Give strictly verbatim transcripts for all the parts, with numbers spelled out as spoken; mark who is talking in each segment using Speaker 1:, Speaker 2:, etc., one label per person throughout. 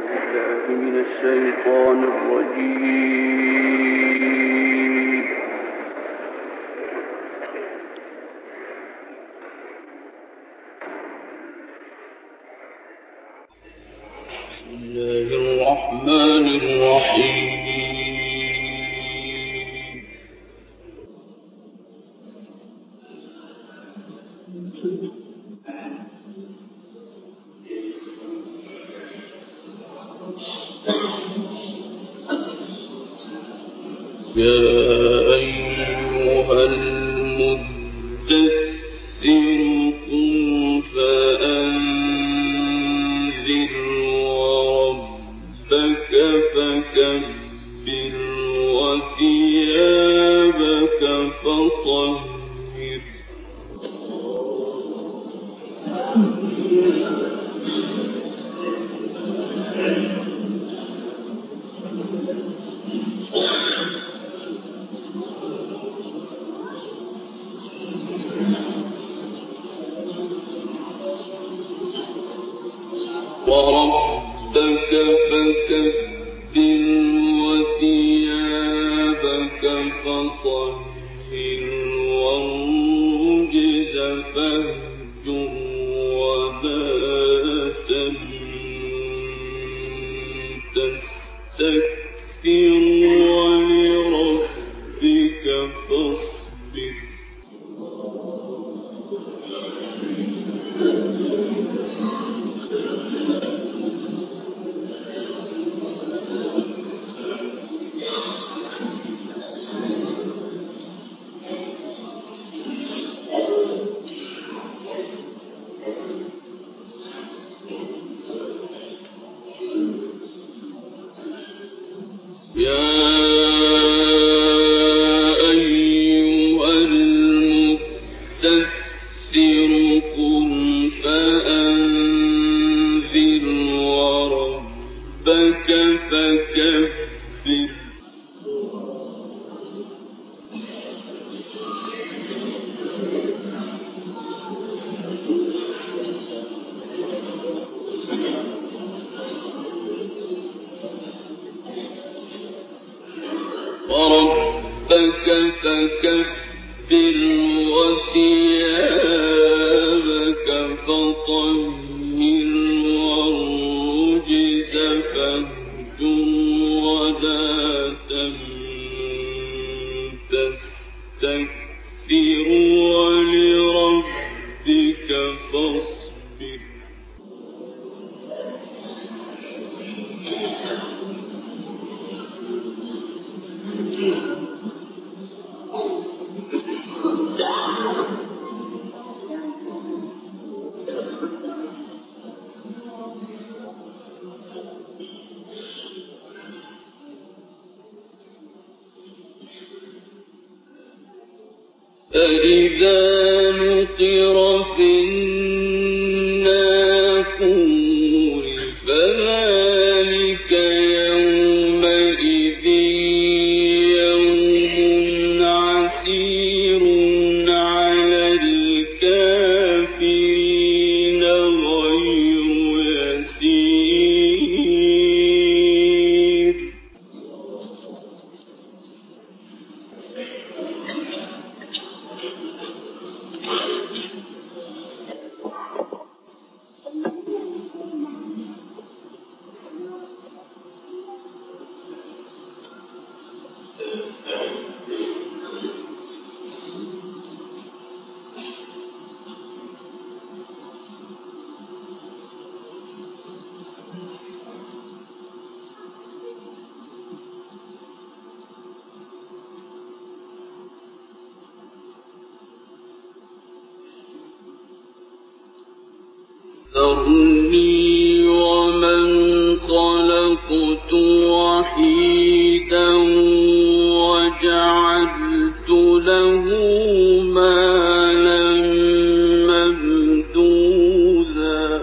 Speaker 1: الشيطان الرجيم. بسم الله الرحمن الرحيم. يا أيها المدثر قم فأنذر وربك فكبر وثيابك فطهر وربك فكبر وثيابك فطهر والرجز فاهجر ولا تمن تستكثر ولربك فاصبر. يا أيها المدثر قم فأنذر وربك فكبر وربك فكبر وثيابك فطهر والرجز فاهجر ولا تمن تستكثر ولربك فاصبر. فإذا نقر في الناقور فذلك يومئذ يوم عسير على الكافرين غير يسير. ذرني ومن خلقت وحيدا وجعلت له مالا ممدودا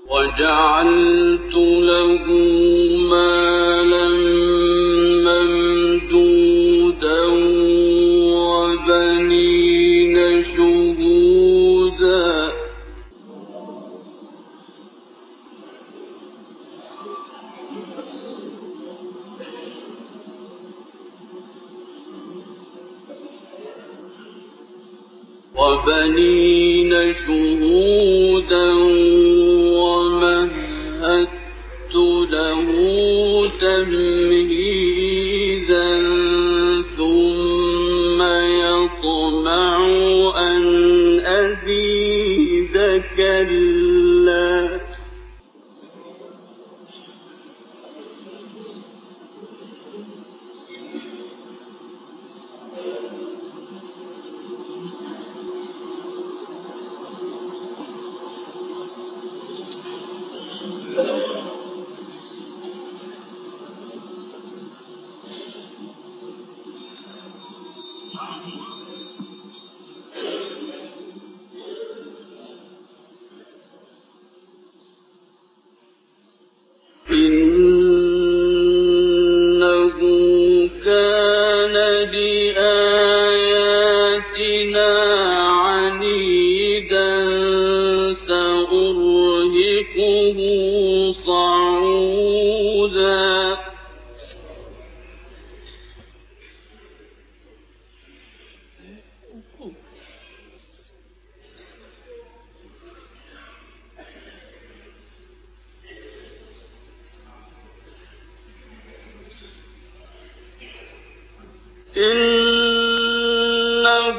Speaker 1: وجعلت له مالا ممدودا وبنين شهودا وبنين شهودا ومهدت له تمهيدا ثم يطمع أن أزيد كلا إنه كان بآياتنا عنيدا سأرهقه صعودا إنه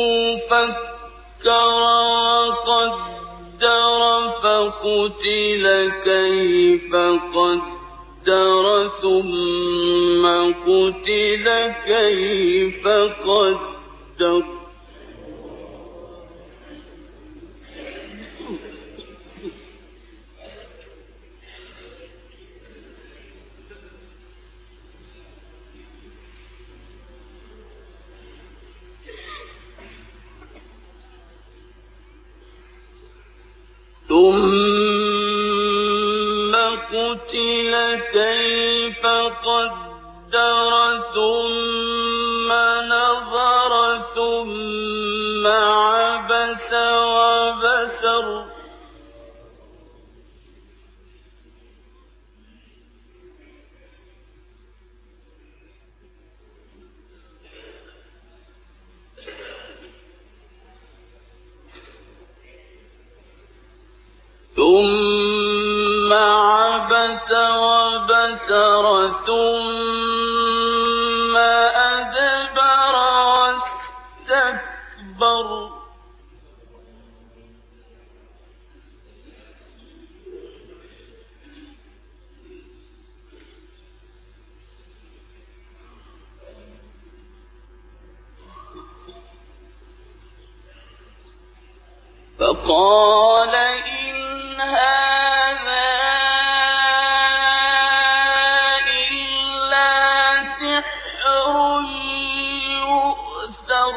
Speaker 1: فكر وقدر فقتل كيف قدر ثم قتل كيف قدر ثم قتل كيف قدر ثم نظر ثم عبس وبسر ثم عبس وبسر ثم أدبر واستكبر فقال إن هذا إلا سحر يؤثر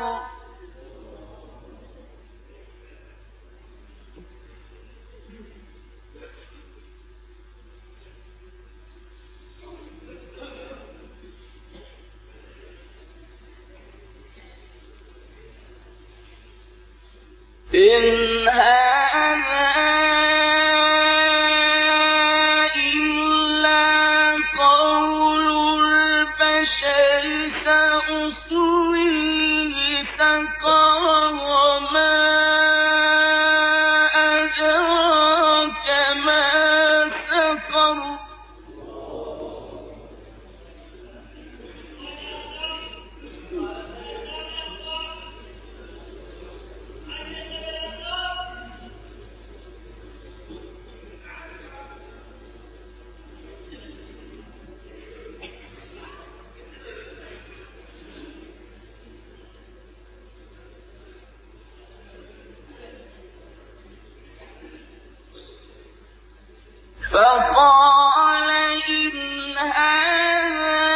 Speaker 1: إن هذا إلا قول البشر سأصليه سقر وما أدراك ما سقر فقال إن هذا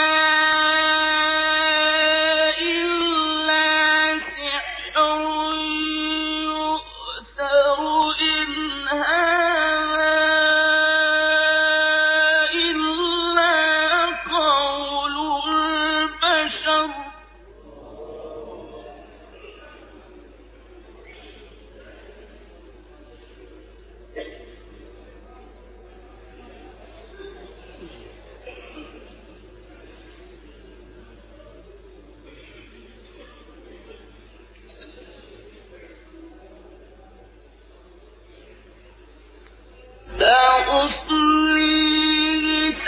Speaker 1: إلا سحر يؤثر إن هذا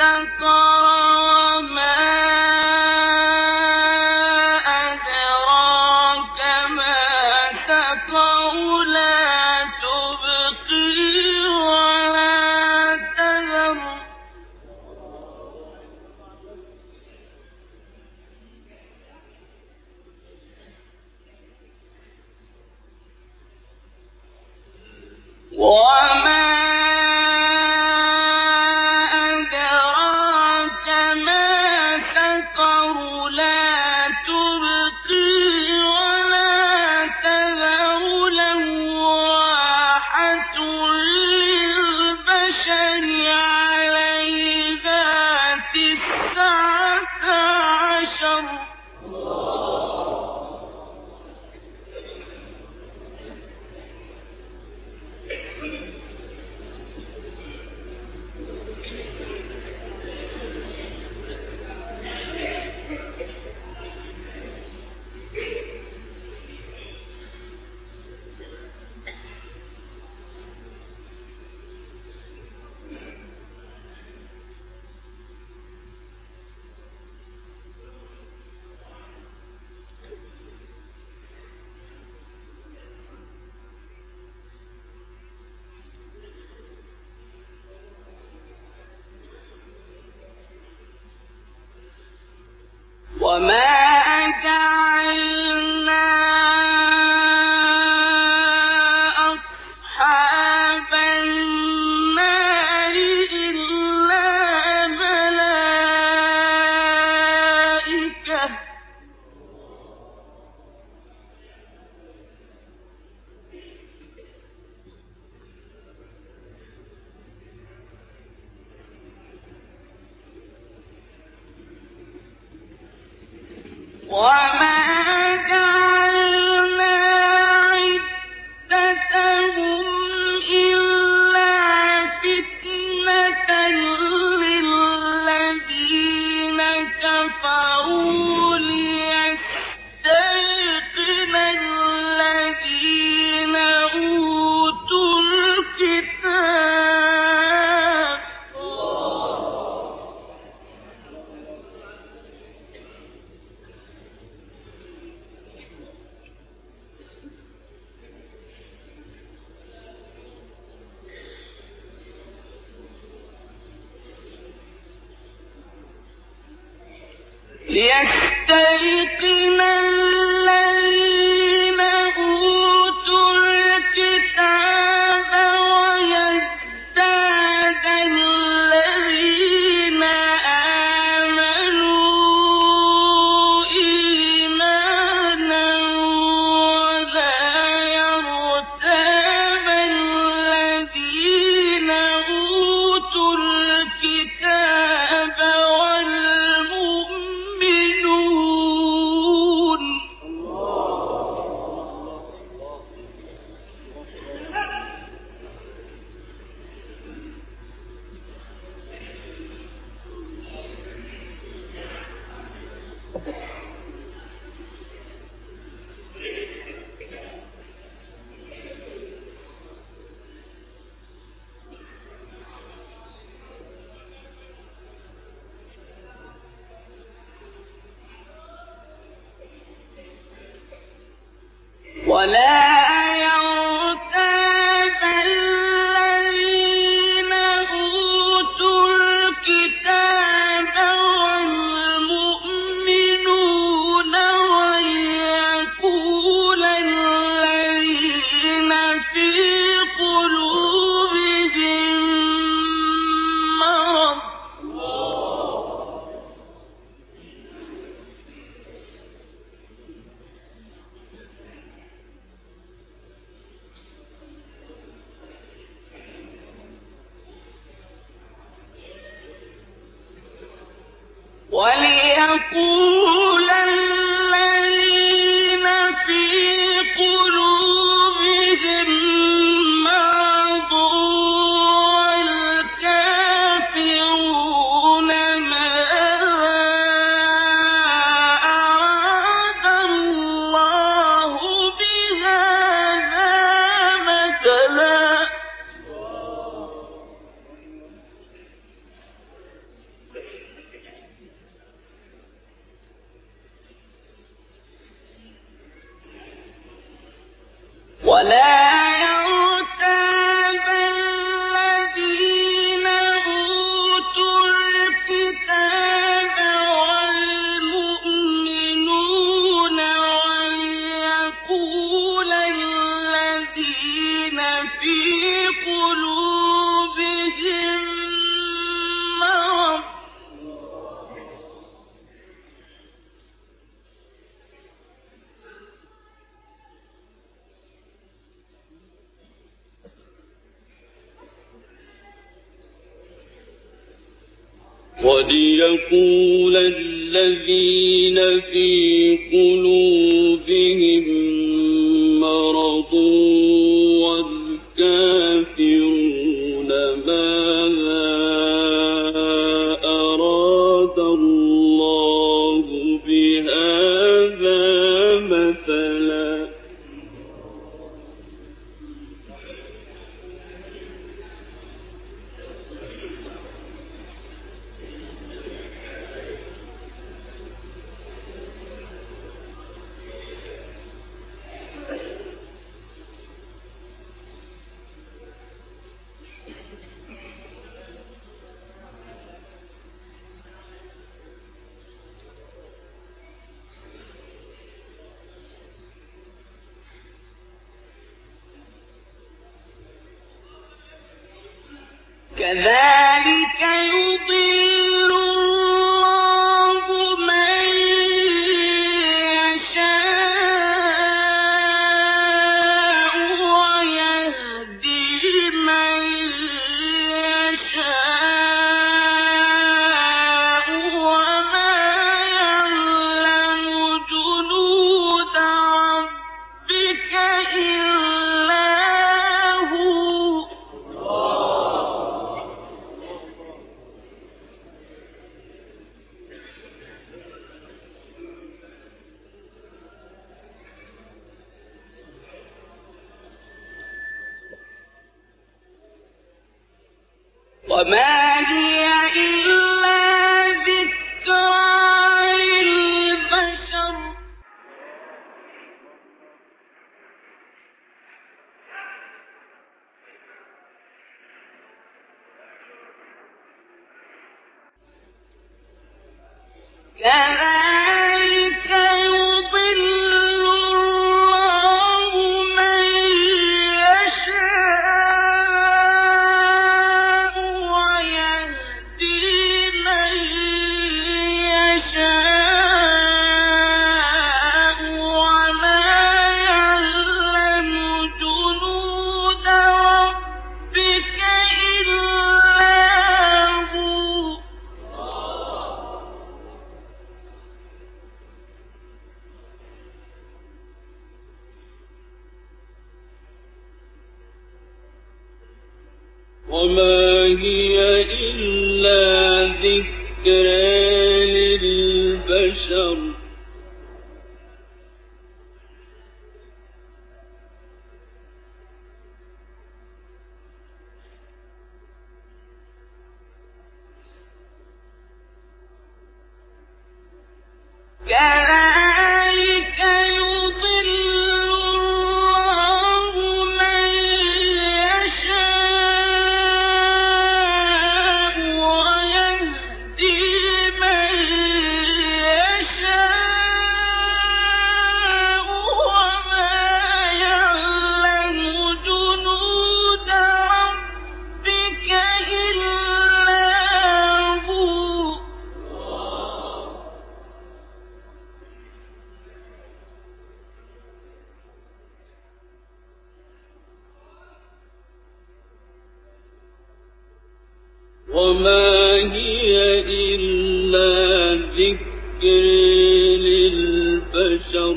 Speaker 1: ليستيقن الذين أوتوا الكتاب ويزداد الذين آمنوا إيمانا ولا يرتاب الذين أوتوا الكتاب ولا يرتاب الذين أوتوا الكتاب والمؤمنون وليقول الذين في قلوبهم مرض وليقول الذين في قلوبهم مرض والكافرون ماذا أراد الله بهذا مثلا وليقول الذين في قلوبهم مرض والكافرون ماذا أراد الله بهذا مثلا. كذلك يضل الله من يشاء ويهدي من يشاء وما يعلم جنود ربك إلا هو. وما هي إلا ذكرى للبشر. كذلك يضل الله من يشاء ويهدي من يشاء وما يعلم جنود ربك إلا هو. وما هي إلا ذكرى للبشر. كذلك يضل الله من يشاء ويهدي من يشاء وما يعلم جنود ربك إلا هو. وما هي إلا ذكر للبشر.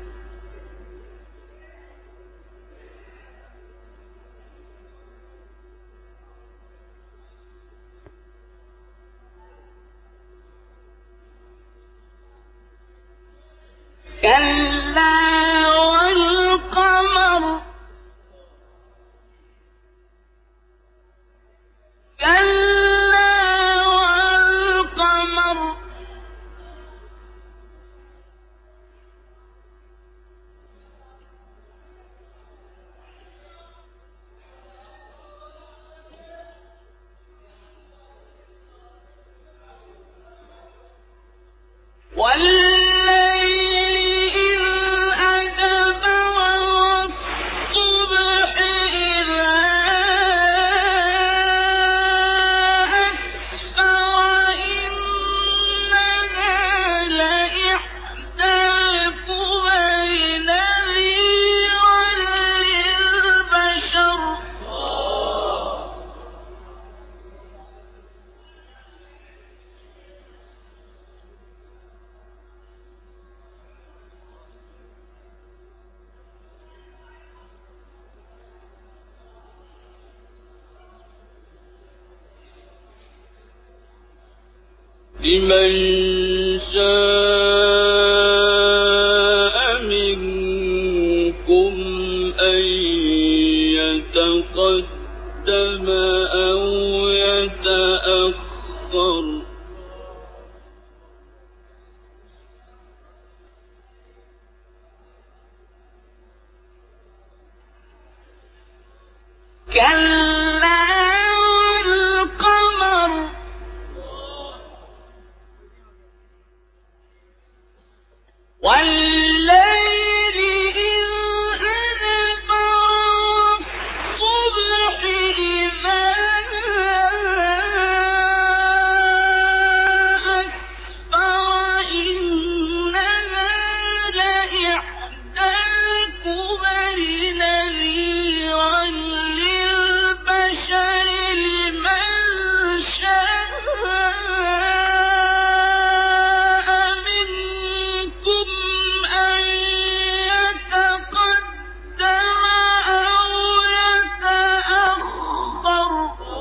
Speaker 1: كلا والقمر. كلا والقمر. والليل إذ أدبر والصبح إذ لمن شاء منكم أن يتقدم أو يتأخر كلا والقمر والليل إذ أدبر والصبح إذا أسفر إنها لإحدى الكبر نذيرا للبشر لمن شاء منكم أن يتقدم أو يتأخر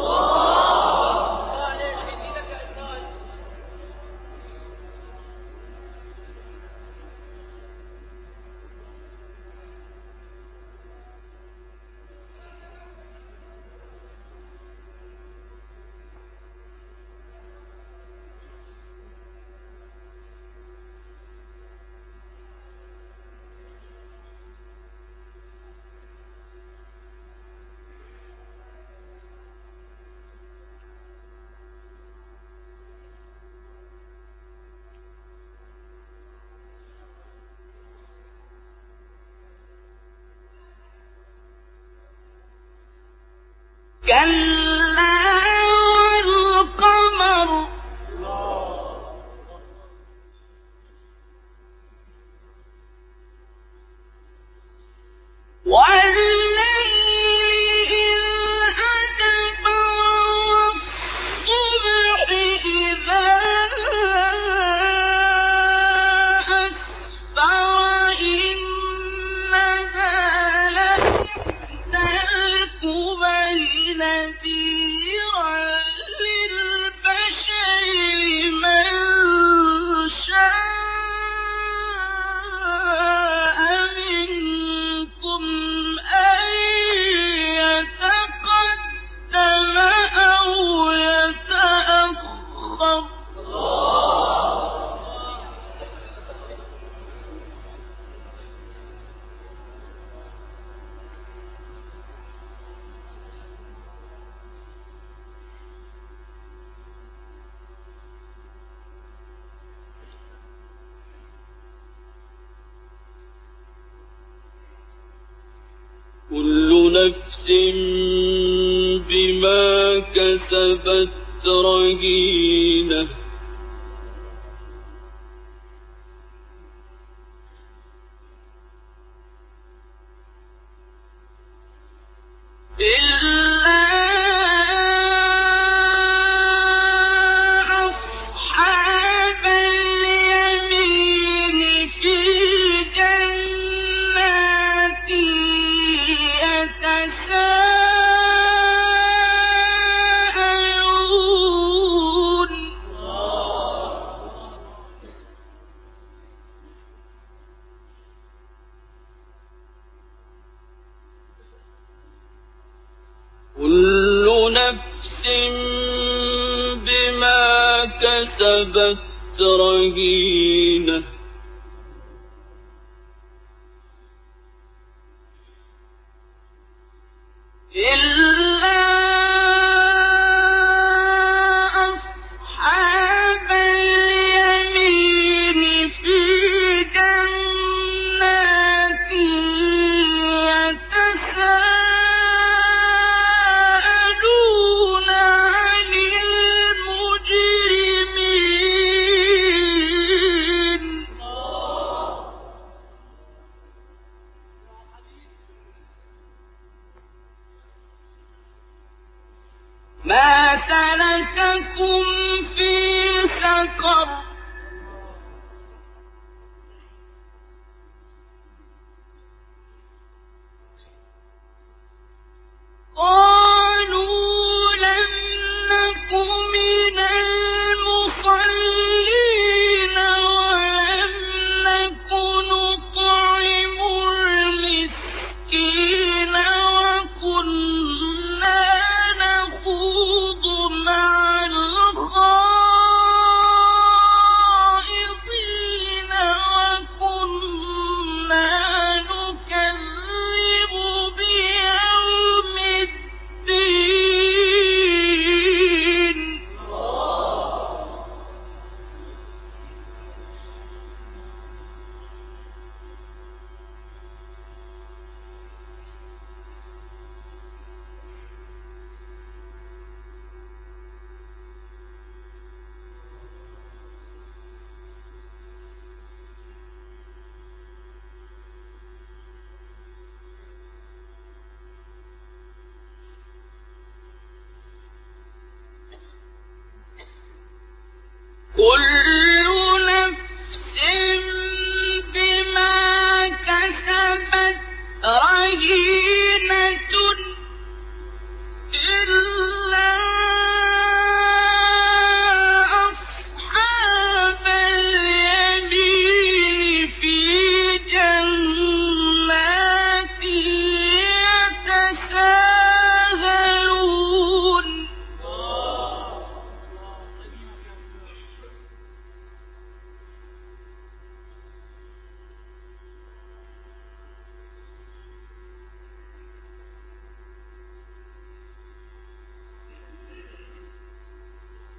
Speaker 1: كلا والقمر والليل إذ أدبر والصبح إذا أسفر إنها لإحدى الكبر نذيرا للبشر لمن شاء منكم أن يتقدم أو يتأخر كل نفس بما كسبت رهينة إلا أصحاب اليمين في جنات يتساءلون كل نفس بما كسبت رهينة إلا أصحاب اليمين في جنات يتساءلون عن المجرمين ما سلككم في سقر قالوا لم نك من المصلين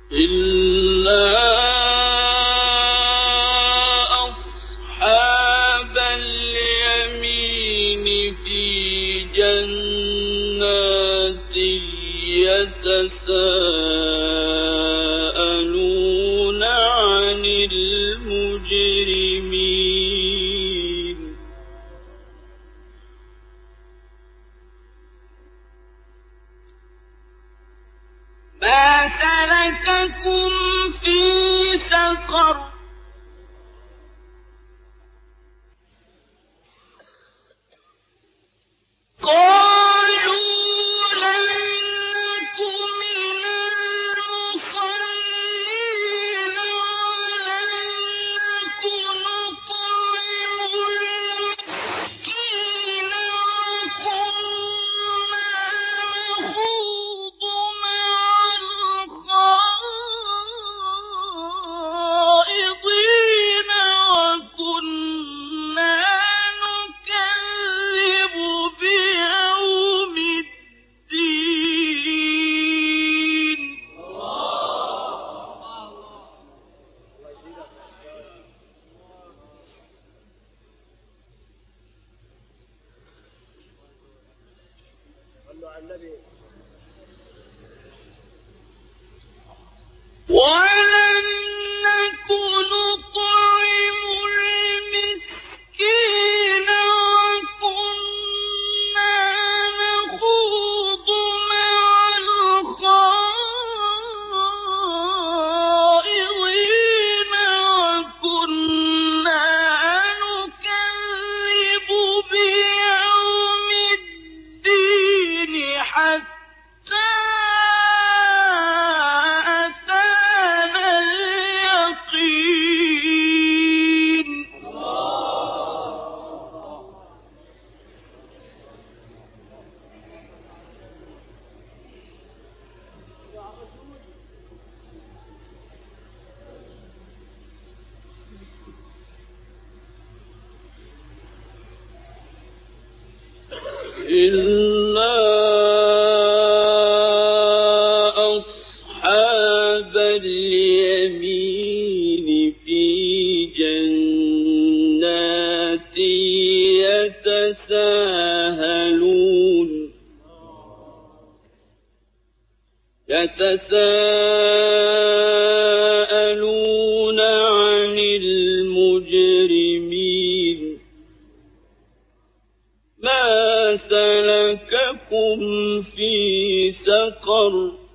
Speaker 1: إلا أصحاب اليمين في جنات يتساءلون عن المجرمين ما سلككم في سقر قالوا لم نك من المصلين ولم نك نطعم المسكين وكنا نخوض مع الخائضين وكنا نكذب بيوم الدين ولم نك نطعم المسكين وكنا نخوض مع الخائضين وكنا نكذب بيوم الدين حتى أتانا اليقين إلا أصحاب اليمين في جنات يتساءلون يتساءلون عن المجرمين ما سلككم في سقر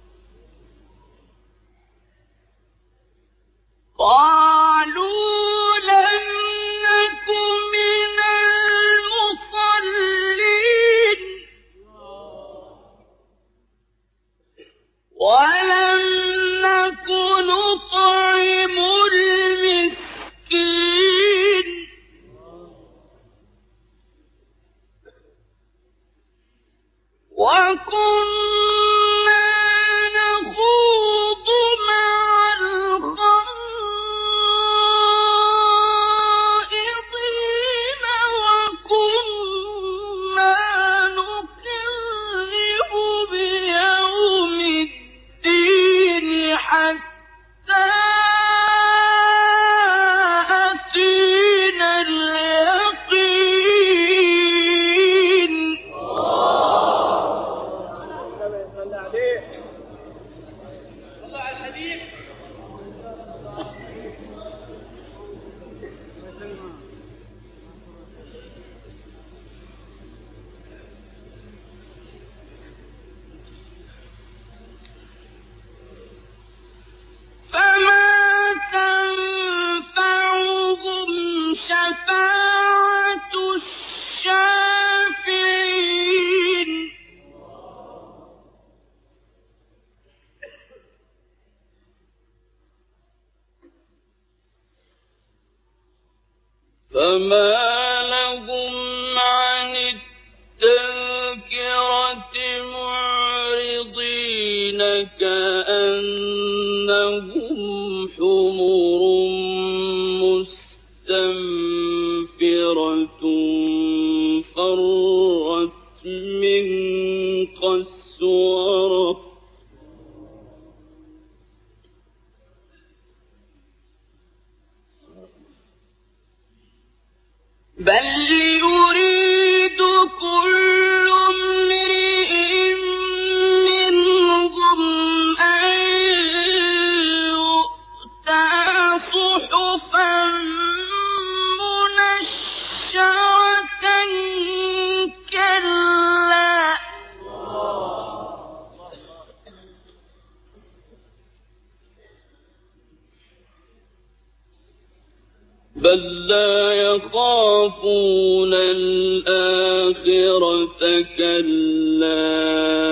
Speaker 1: قالوا لم نك من المصلين ولم نك نطعم المسكين وكنا نخوض مع الخائضين وكنا نكذب بيوم الدين حتى أتينا اليقين فما تنفعهم شفاعة الشافعين فما لهم عن التذكرة معرضين كأنهم حمر مستنفرة فرت من قسورة بل لا يخافون الآخرة كلا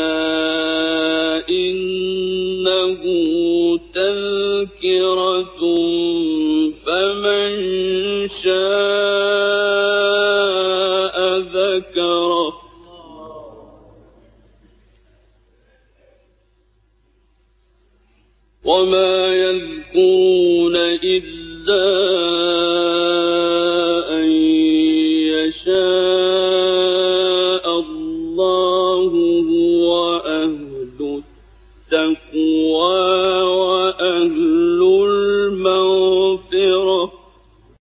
Speaker 1: إنه تذكرة فمن شاء ذكره وما يذكرون إلا